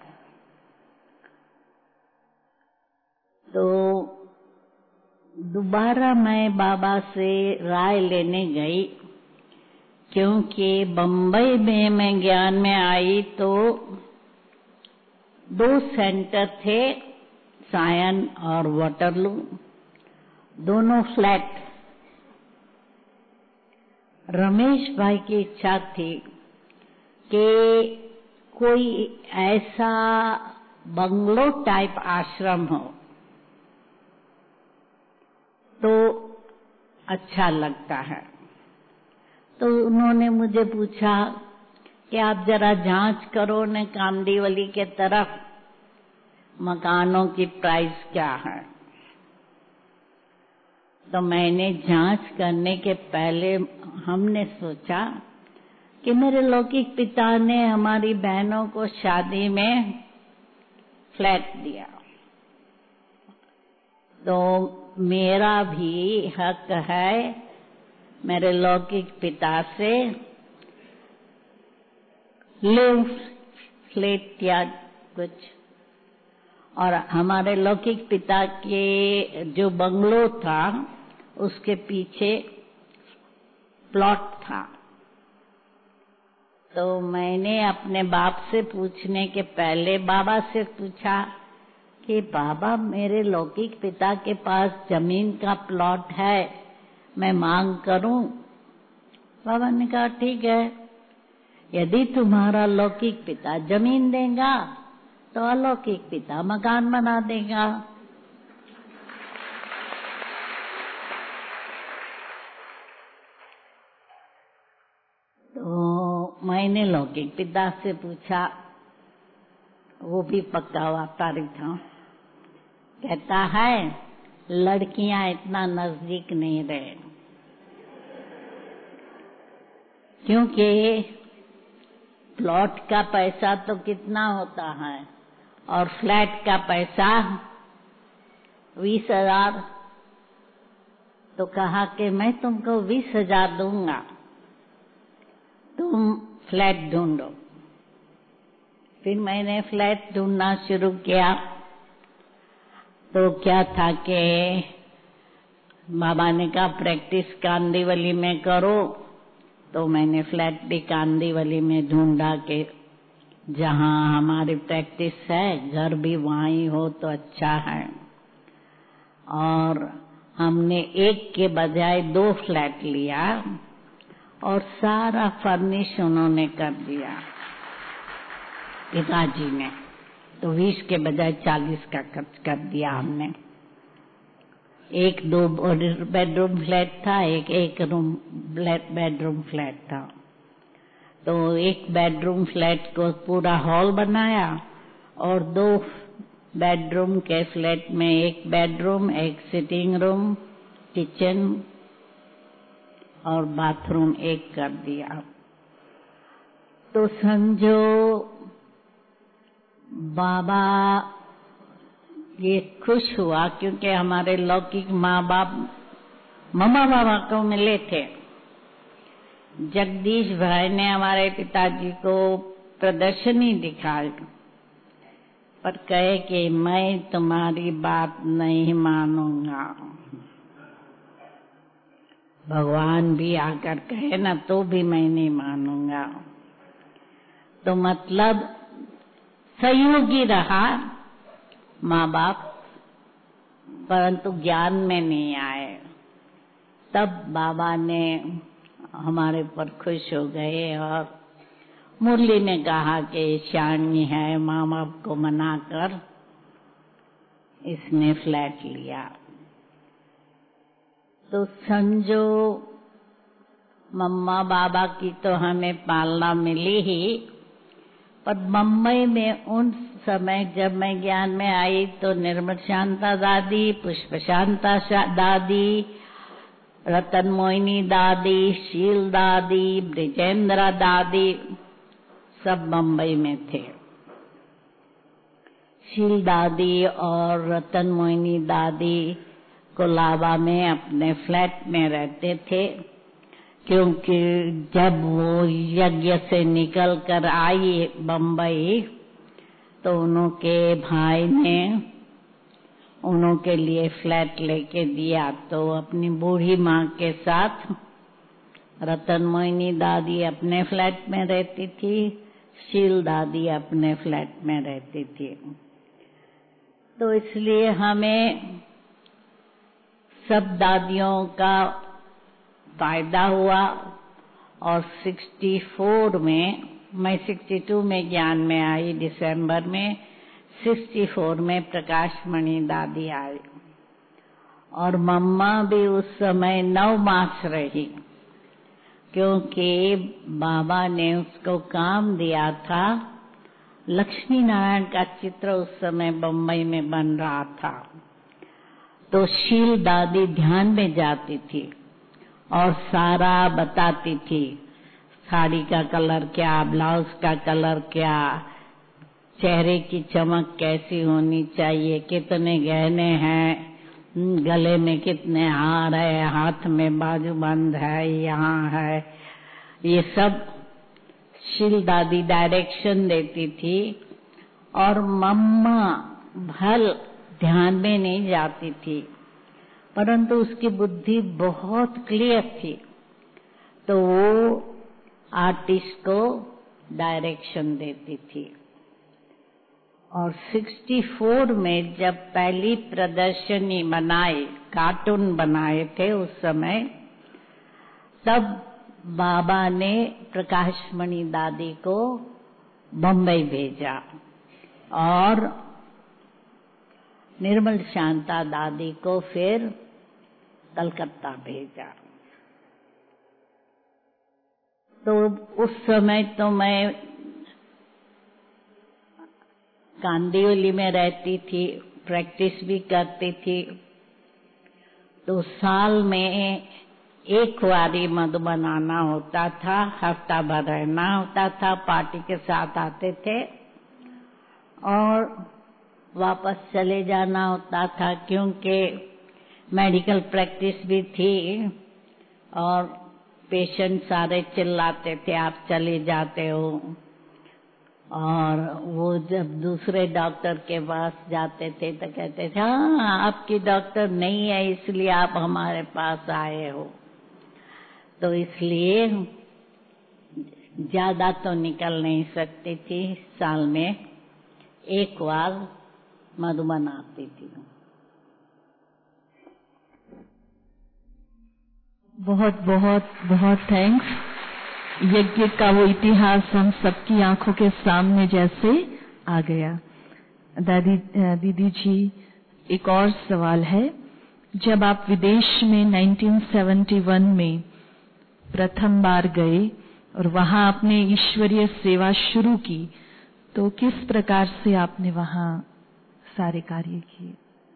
तो दोबारा मैं बाबा से राय लेने गई, क्योंकि बम्बई में मैं ज्ञान में आई तो 2 सेंटर थे, सायन और वाटरलू, दोनों फ्लैट। रमेश भाई की इच्छा थी कि कोई ऐसा बंगलो टाइप आश्रम हो तो अच्छा लगता है। तो उन्होंने मुझे पूछा कि आप जरा जांच करो न कांदीवली के तरफ मकानों की प्राइस क्या है। तो मैंने जांच करने के पहले हमने सोचा कि मेरे लौकिक पिता ने हमारी बहनों को शादी में फ्लैट दिया, तो मेरा भी हक है मेरे लौकिक पिता से लिव फ्लैट या कुछ। और हमारे लौकिक पिता के जो बंगलो था उसके पीछे प्लॉट था। तो मैंने अपने बाप से पूछने के पहले बाबा से पूछा कि बाबा मेरे लौकिक पिता के पास जमीन का प्लॉट है, मैं मांग करूं? बाबा ने कहा ठीक है, यदि तुम्हारा लौकिक पिता जमीन देगा तो अलौकिक पिता मकान बना देगा। तो मैंने लौकिक पिता से पूछा, वो भी पक्का व्यापारी था। कहता है लड़कियां इतना नजदीक नहीं रहे, क्योंकि प्लॉट का पैसा तो कितना होता है और फ्लैट का पैसा 20,000। तो कहा कि मैं तुमको 20,000 दूंगा, तुम फ्लैट ढूंढो। फिर मैंने फ्लैट ढूंढना शुरू किया। तो क्या था कि बाबा ने कहा प्रैक्टिस कांदीवली में करो, तो मैंने फ्लैट भी कांदीवली में ढूंढा कि जहां हमारी प्रैक्टिस है, घर भी वहां ही हो तो अच्छा है। और हमने एक के बजाय 2 फ्लैट लिया और सारा फर्निश उन्होंने कर दिया पिताजी ने। तो 20 के बजाय 40 का खर्च कर दिया हमने। एक 2 बेडरूम फ्लैट था, एक रूम बेडरूम फ्लैट था। तो एक बेडरूम फ्लैट को पूरा हॉल बनाया और 2 बेडरूम के फ्लैट में एक बेडरूम, एक सिटिंग रूम, किचन और बाथरूम एक कर दिया। तो समझो बाबा ये खुश हुआ, क्योंकि हमारे लौकिक माँ बाप मम्मा बाबा को मिले थे। जगदीश भाई ने हमारे पिताजी को प्रदर्शनी दिखाई, पर कहे कि मैं तुम्हारी बात नहीं मानूंगा। भगवान भी आकर कहे ना तो भी मैं नहीं मानूंगा। तो मतलब सहयोगी रहा माँ बाप, परंतु ज्ञान में नहीं आए। तब बाबा ने हमारे पर खुश हो गए और मुरली ने कहा कि शानी है, माँ बाप को मनाकर इसने फ्लैट लिया। तो समझो मम्मा बाबा की तो हमें पालना मिली ही, पर मुंबई में उन समय जब मैं ज्ञान में आई तो निर्मल शांता दादी, पुष्प शांता दादी, रतन मोहिनी दादी, शील दादी, ब्रिजेंद्रा दादी सब मुंबई में थे। शील दादी और रतन मोहिनी दादी कोलाबा में अपने फ्लैट में रहते थे, क्योंकि जब वो यज्ञ से निकल कर आई बम्बई तो उनके भाई ने उनके लिए फ्लैट लेके दिया। तो अपनी बूढ़ी माँ के साथ रतन मोहिनी दादी अपने फ्लैट में रहती थी, शील दादी अपने फ्लैट में रहती थी। तो इसलिए हमें सब दादियों का फायदा हुआ। और 64 में, मैं 62 में ज्ञान में आई दिसंबर में, 64 में प्रकाश मणि दादी आई और मम्मा भी उस समय 9 मास रही, क्योंकि बाबा ने उसको काम दिया था। लक्ष्मी नारायण का चित्र उस समय बम्बई में बन रहा था। तो शील दादी ध्यान में जाती थी और सारा बताती थी, साड़ी का कलर क्या, ब्लाउज का कलर क्या, चेहरे की चमक कैसी होनी चाहिए, कितने गहने हैं, गले में कितने हार है, हाथ में बाजूबंद है, यहाँ है, ये सब शील दादी डायरेक्शन देती थी। और मम्मा भल ध्यान में नहीं जाती थी, परंतु उसकी बुद्धि बहुत क्लियर थी, तो वो आर्टिस्ट को डायरेक्शन देती थी। और 64 में जब पहली प्रदर्शनी बनाई, कार्टून बनाए थे उस समय, तब बाबा ने प्रकाश मणि दादी को बम्बई भेजा और निर्मल शांता दादी को फिर कलकत्ता भेजा। तो उस समय तो मैं कांदिवली में रहती थी, प्रैक्टिस भी करती थी। तो साल में एक बारी मधुबन आना होता था, हफ्ता भर रहना होता था, पार्टी के साथ आते थे और वापस चले जाना होता था, क्योंकि मेडिकल प्रैक्टिस भी थी और पेशेंट सारे चिल्लाते थे आप चले जाते हो। और वो जब दूसरे डॉक्टर के पास जाते थे तो कहते थे हाँ आपकी डॉक्टर नहीं है इसलिए आप हमारे पास आए हो। तो इसलिए ज्यादा तो निकल नहीं सकती थी, साल में एक बार मधुबन आती थी।
बहुत बहुत बहुत थैंक्स। यज्ञ का वो इतिहास हम सबकी आंखों के सामने जैसे आ गया। दीदी जी, एक और सवाल है जब आप विदेश में 1971 में प्रथम बार गए और वहां आपने ईश्वरीय सेवा शुरू की, तो किस प्रकार से आपने वहां सारे कार्य किए?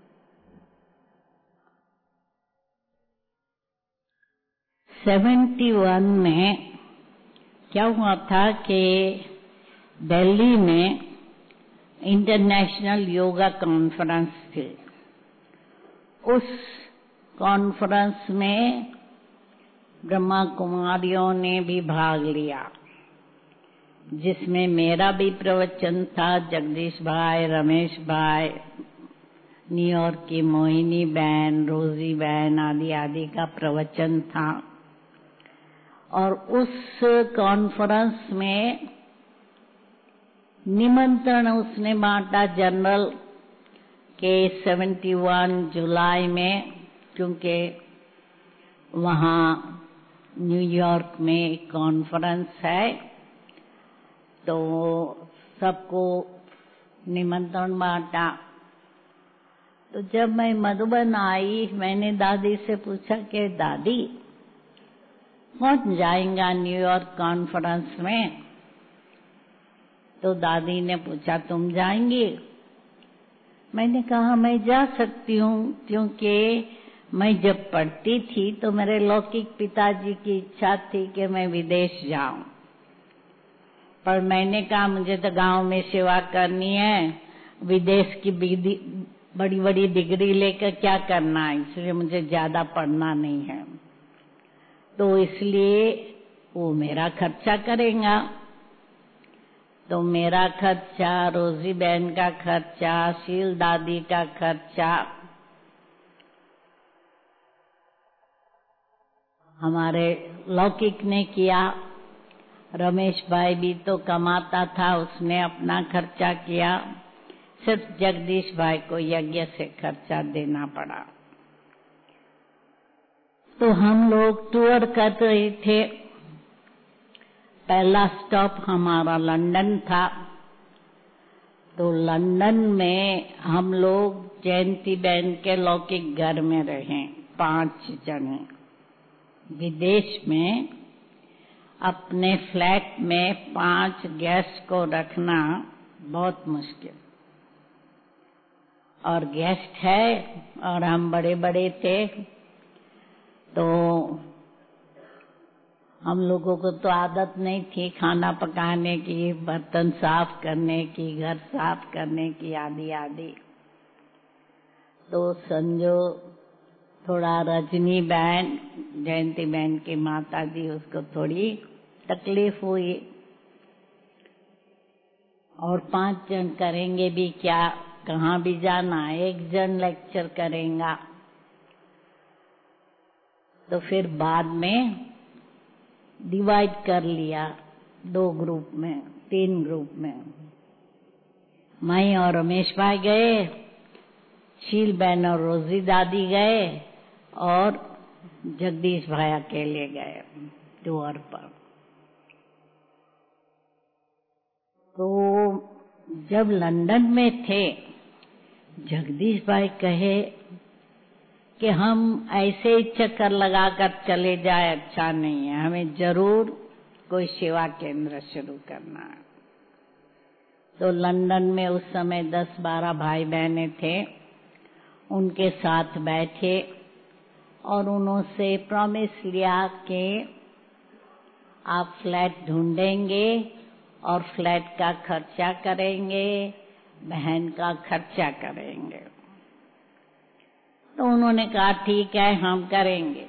71 में क्या हुआ था कि दिल्ली में इंटरनेशनल योगा कॉन्फ्रेंस थी। उस कॉन्फ्रेंस में ब्रह्मा कुमारियों ने भी भाग लिया, जिसमें मेरा भी प्रवचन था, जगदीश भाई, रमेश भाई, न्यूयॉर्क की मोहिनी बहन, रोजी बहन आदि आदि का प्रवचन था। और उस कॉन्फ्रेंस में निमंत्रण उसने बांटा जनरल के 71 जुलाई में, क्योंकि वहाँ न्यूयॉर्क में एक कॉन्फ्रेंस है, तो सबको निमंत्रण बांटा। तो जब मैं मधुबन आई, मैंने दादी से पूछा कि दादी कौन जाएगा न्यूयॉर्क कॉन्फ्रेंस में? तो दादी ने पूछा तुम जाएंगी? मैंने कहा मैं जा सकती हूँ, क्योंकि मैं जब पढ़ती थी तो मेरे लौकिक पिताजी की इच्छा थी कि मैं विदेश जाऊं, पर मैंने कहा मुझे तो गांव में सेवा करनी है, विदेश की बड़ी बड़ी डिग्री लेकर क्या करना है, इसलिए मुझे ज्यादा पढ़ना नहीं है। तो इसलिए वो मेरा खर्चा करेगा। तो मेरा खर्चा, रोजी बहन का खर्चा, शील दादी का खर्चा, हमारे लौकिक ने किया। रमेश भाई भी तो कमाता था, उसने अपना खर्चा किया। सिर्फ जगदीश भाई को यज्ञ से खर्चा देना पड़ा। तो हम लोग टूर कर रहे थे। पहला स्टॉप हमारा लंदन था। तो लंदन में हम लोग जयंती बहन के लौकिक घर में रहे 5 जने। विदेश में अपने फ्लैट में 5 गेस्ट को रखना बहुत मुश्किल, और गेस्ट है और हम बड़े बड़े थे, तो हम लोगों को तो आदत नहीं थी खाना पकाने की, बर्तन साफ करने की, घर साफ करने की आदि आदि। तो संजो थोड़ा रजनी बहन, जयंती बहन की माता जी, उसको थोड़ी तकलीफ हुई। और 5 जन करेंगे भी क्या, कहाँ भी जाना, एक जन लेक्चर करेगा। तो फिर बाद में डिवाइड कर लिया 2 ग्रुप में, 3 ग्रुप में। मैं और रमेश भाई गए, शील बहन और रोजी दादी गए, और जगदीश भाई अकेले गए टूर पर। तो जब लंदन में थे, जगदीश भाई कहे कि हम ऐसे ही चक्कर लगाकर चले जाए अच्छा नहीं है, हमें जरूर कोई सेवा केंद्र शुरू करना है। तो लंदन में उस समय 10-12 भाई बहनें थे, उनके साथ बैठे और उन्होंने प्रॉमिस लिया कि आप फ्लैट ढूंढेंगे और फ्लैट का खर्चा करेंगे, बहन का खर्चा करेंगे। तो उन्होंने कहा ठीक है हम करेंगे।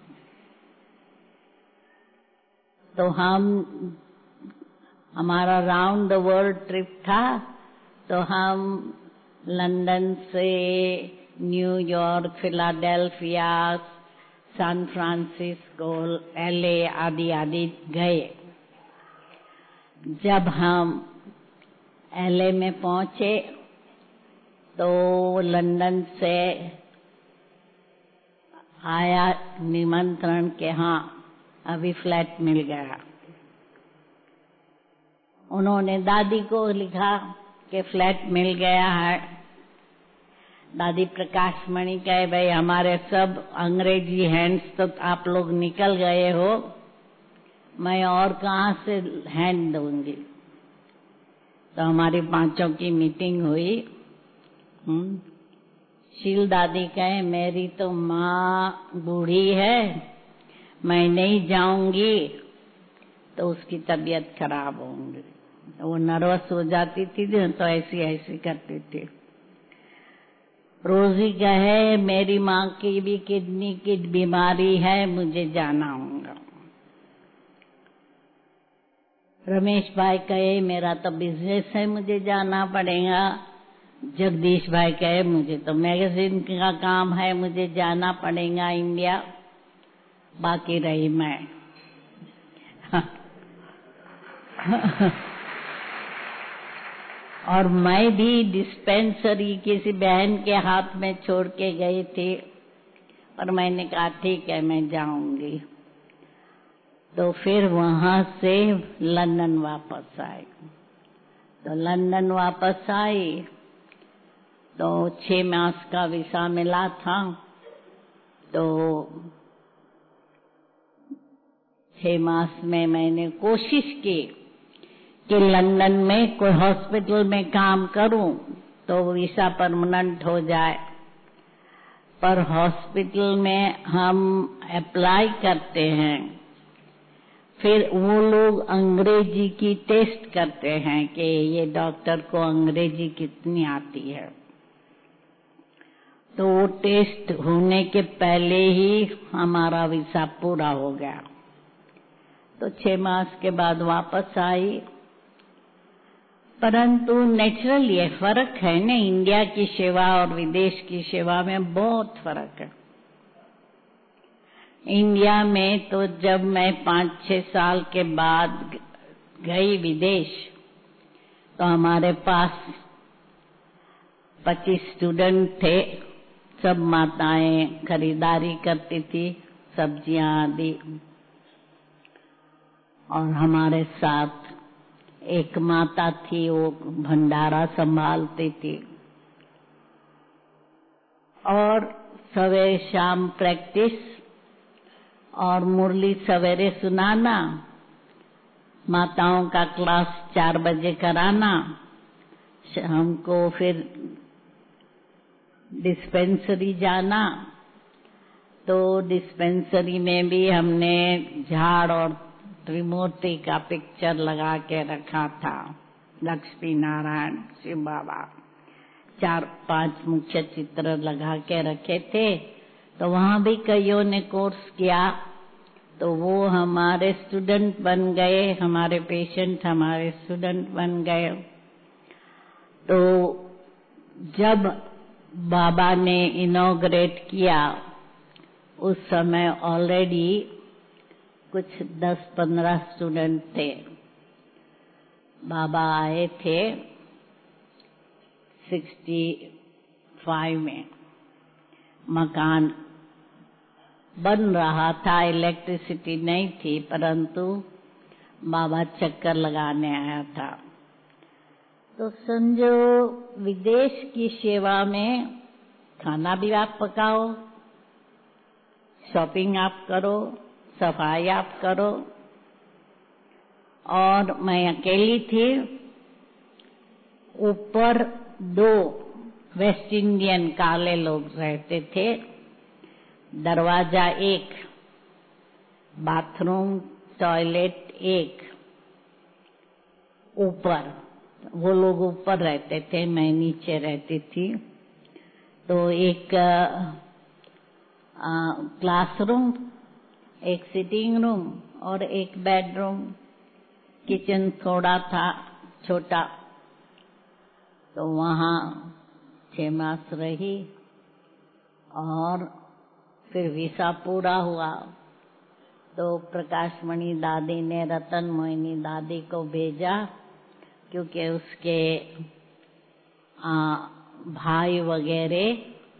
तो हमारा राउंड द वर्ल्ड ट्रिप था। तो हम लंदन से New York, Philadelphia, San Francisco, LA आदि आदि गए। जब हम LA में पहुंचे तो लंदन से आया निमंत्रण के हाँ अभी फ्लैट मिल गया। उन्होंने दादी को लिखा कि फ्लैट मिल गया है, दादी प्रकाशमणि कहे, भाई हमारे सब अंग्रेजी हैंड्स तो आप लोग निकल गए हो, मैं और कहाँ से हैंड दूंगी। तो हमारी पांचों की मीटिंग हुई। शील दादी कहे, मेरी तो माँ बूढ़ी है, मैं नहीं जाऊंगी तो उसकी तबीयत खराब होंगी। वो नर्वस हो जाती थी तो ऐसी ऐसी करती थी। रोजी कहे, मेरी माँ की भी किडनी की बीमारी है, मुझे जाना होगा। रमेश भाई कहे, मेरा तो बिजनेस है, मुझे जाना पड़ेगा। जगदीश भाई कहे, मुझे तो मैगजीन का काम है, मुझे जाना पड़ेगा इंडिया। बाकी रही मैं। और मैं भी डिस्पेंसरी किसी बहन के हाथ में छोड़ के गई थी, और मैंने कहा ठीक है मैं जाऊंगी। तो फिर वहां से लंदन वापस आई। तो लंदन वापस आई तो 6 मास का वीसा मिला था। तो 6 मास में मैंने कोशिश की कि लंदन में कोई हॉस्पिटल में काम करूं तो वीसा परमानेंट हो जाए। पर हॉस्पिटल में हम अप्लाई करते हैं, फिर वो लोग अंग्रेजी की टेस्ट करते हैं कि ये डॉक्टर को अंग्रेजी कितनी आती है। तो वो टेस्ट होने के पहले ही हमारा वीसा पूरा हो गया। तो 6 मास के बाद वापस आई। परंतु नेचुरल ये फर्क है ना, इंडिया की सेवा और विदेश की सेवा में बहुत फर्क है। इंडिया में तो जब मैं 5-6 साल के बाद गई विदेश, तो हमारे पास 25 स्टूडेंट थे। सब माताएं खरीदारी करती थी, सब्जियां आदि, और हमारे साथ एक माता थी, वो भंडारा संभालती थी। और सवेरे शाम प्रैक्टिस और मुरली सवेरे सुनाना, माताओं का क्लास 4 बजे कराना, हमको फिर डिस्पेंसरी जाना। तो डिस्पेंसरी में भी हमने झाड़ और त्रिमूर्ति का पिक्चर लगा के रखा था, लक्ष्मी नारायण शिव बाबा, 4-5 मुख्य चित्र लगा के रखे थे। तो वहां भी कईयों ने कोर्स किया, तो वो हमारे स्टूडेंट बन गए, हमारे पेशेंट हमारे स्टूडेंट बन गए। तो जब बाबा ने इनॉग्रेट किया, उस समय ऑलरेडी कुछ 10-15 स्टूडेंट थे। बाबा आए थे 65 में। मकान बन रहा था, इलेक्ट्रिसिटी नहीं थी, परंतु बाबा चक्कर लगाने आया था। तो समझो विदेश की सेवा में खाना भी आप पकाओ, शॉपिंग आप करो, सफाई आप करो। और मैं अकेली थी। ऊपर 2 वेस्ट इंडियन काले लोग रहते थे, दरवाजा 1, बाथरूम टॉयलेट 1 ऊपर। वो लोग ऊपर रहते थे, मैं नीचे रहती थी। तो एक क्लासरूम, एक सिटिंग रूम और एक बेडरूम, किचन थोड़ा था छोटा। तो वहाँ 6 मास रही और फिर वीसा पूरा हुआ। तो प्रकाशमणि दादी ने रतन मोहिनी दादी को भेजा, क्योंकि उसके भाई वगैरह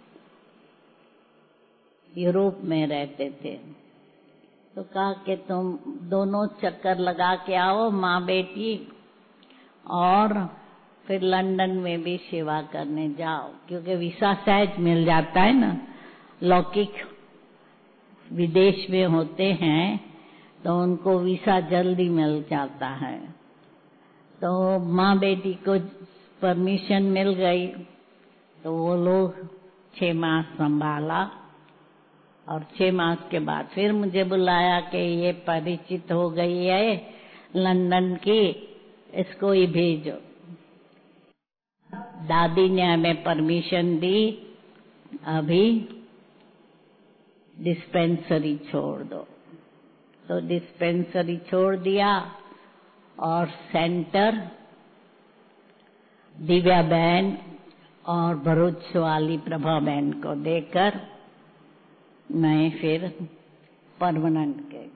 यूरोप में रहते थे। तो कहा कि तुम दोनों चक्कर लगा के आओ, माँ बेटी, और फिर लंदन में भी सेवा करने जाओ, क्योंकि वीसा सहज मिल जाता है ना। लौकिक विदेश में होते हैं तो उनको वीसा जल्दी मिल जाता है। तो माँ बेटी को परमिशन मिल गई तो वो लोग 6 मास संभाला, और 6 मास के बाद फिर मुझे बुलाया कि ये परिचित हो गई है लंदन की, इसको ही भेजो। दादी ने हमें परमिशन दी, अभी डिस्पेंसरी छोड़ दो। तो डिस्पेंसरी छोड़ दिया और सेंटर दिव्या बहन और भरूच वाली प्रभा बहन को देकर मैं फिर परमानेंट गई।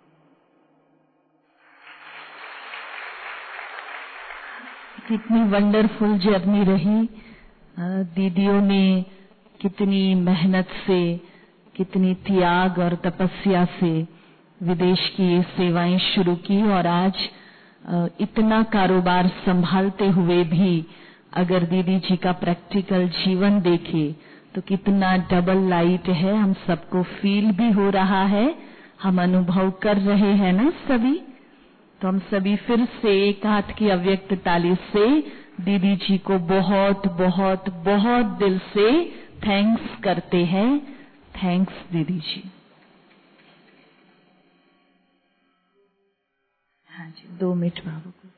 कितनी वंडरफुल जर्नी रही। दीदियों ने कितनी मेहनत से, कितनी त्याग और तपस्या से विदेश की सेवाएं शुरू की, और आज इतना कारोबार संभालते हुए भी अगर दीदी जी का प्रैक्टिकल जीवन देखे तो कितना डबल लाइट है। हम सबको फील भी हो रहा है, हम अनुभव कर रहे हैं ना सभी। तो हम सभी फिर से एक हाथ की अव्यक्त ताली से दीदी जी को बहुत बहुत बहुत दिल से थैंक्स करते हैं। थैंक्स दीदी जी। हाँ जी, 2 मिनट बाबू को।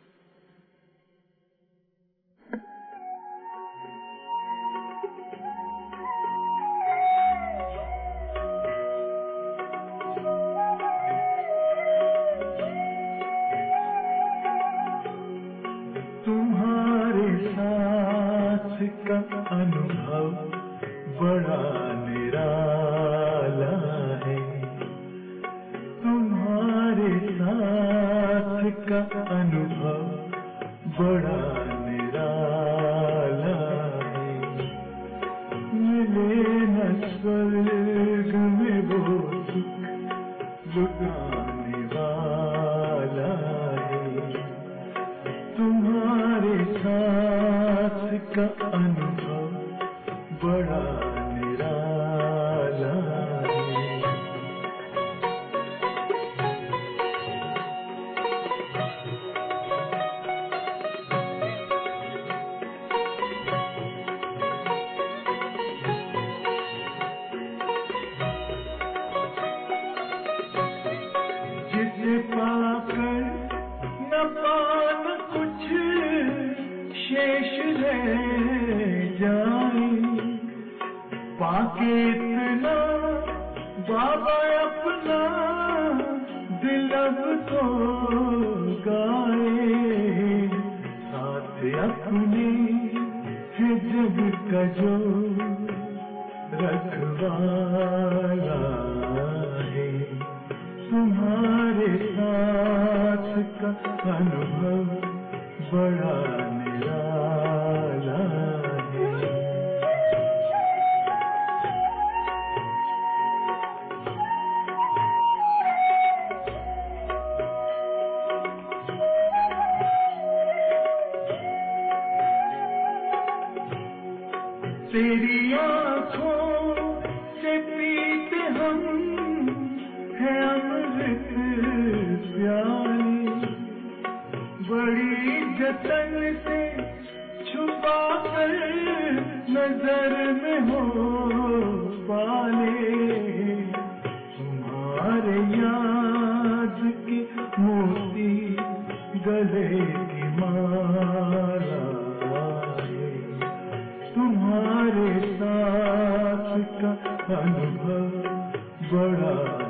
तुम्हारे साथ का अनुभव बड़ा निराला है, तुम्हारे साथ का अनुभव बड़ा निराला है। मिले न स्वर्ग में वो सुख लुटाने वाला है, तुम्हारे साथ का अनुभव बड़ा निराला है। जिसे पाकर न पाना कुछ शेष रह जाए, पाके इतना बाबा अपना दिल अब तो गाए। साथ अपने है जग का जो रखवाला है, तुम्हारे साथ का अनुभव बड़ा निराला है। तेरी आँखों से पीते हम है अमृत प्याली, बड़ी जतन से छुपा कर नजर में हो पाले। तुम्हारे याद के मोती गले की माला है, तुम्हारे साथ का अनुभव बड़ा